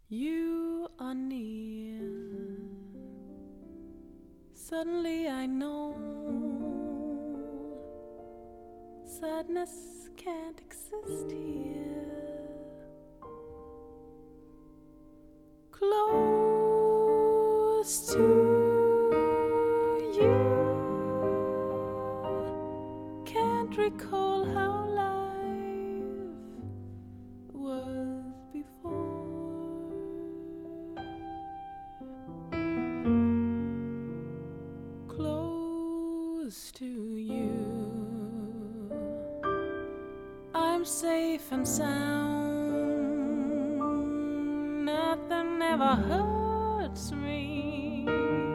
You are near. Suddenly I know sadness can't exist here. Close to you, can't recall how life was before. Close to you, I'm safe and sound. Nothing ever hurts me.